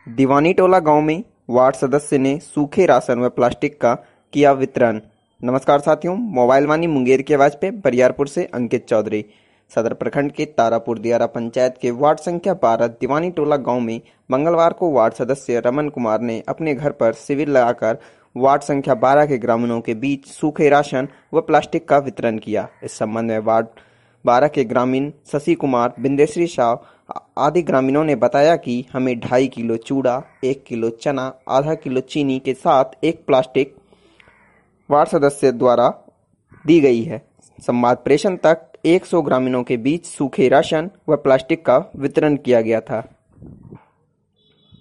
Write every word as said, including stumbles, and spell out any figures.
दीवानी टोला गांव में वार्ड सदस्य ने सूखे राशन व प्लास्टिक का किया वितरण। नमस्कार साथियों, मोबाइल वाणी मुंगेर की आवाज पे बरियारपुर से अंकित चौधरी। सदर प्रखंड के तारापुर दियारा पंचायत के वार्ड संख्या बारह दीवानी टोला गांव में मंगलवार को वार्ड सदस्य रमन कुमार ने अपने घर पर शिविर लगाकर वार्ड संख्या बारह के ग्रामीणों के बीच सूखे राशन व प्लास्टिक का वितरण किया। इस संबंध में वार्ड बारह के ग्रामीण शशि कुमार, बिंदेश्री शाह आदि ग्रामीणों ने बताया कि हमें ढाई किलो चूड़ा, एक किलो चना, आधा किलो चीनी के साथ एक प्लास्टिक वार्ड सदस्य द्वारा दी गई है। संवाद प्रेषण तक सौ ग्रामीणों के बीच सूखे राशन व प्लास्टिक का वितरण किया गया था।